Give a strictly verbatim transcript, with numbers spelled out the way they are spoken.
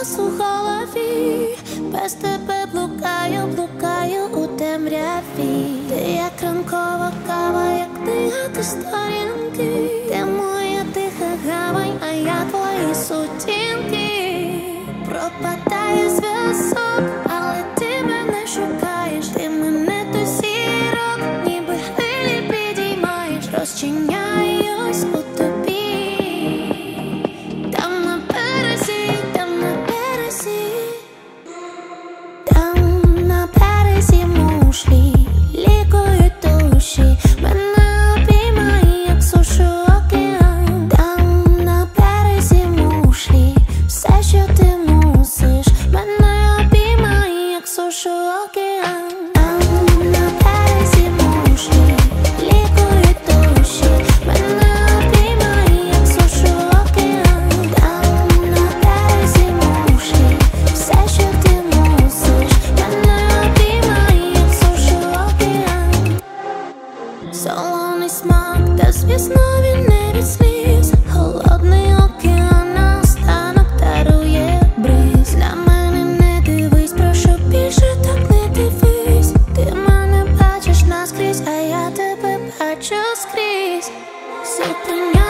хаос у голові, без тебе блукаю, блукаю у темряві. Ти як ранкова кава, як книга, ти сторінки. Ти моя тиха гавань, а я твої сутінки. Пропадає зв'язок, але ти мене шукаєш. Ти мене до зірок, ніби хвилі підіймаєш. Розчиняюсь у тобі. Там на березі, там на березі, там на березі мушлі лікують душі. Мене обіймає, як сушу океан. Там на березі мушлі, все, що ти мусиш. Мене обіймає, як сушу океан. Там на березі мушлі лікують душі. Мене обіймає, як сушу океан. Там на березі мушлі, все, що ти мусиш. Мене обіймає, як сушу океан. Солоний смак, та звісно він не від сліз. Холодний океан наостанок дарує бриз. На мене не дивись, прошу більше так не дивись. Ти мене бачиш наскрізь, а я тебе бачу скрізь. Зупиняй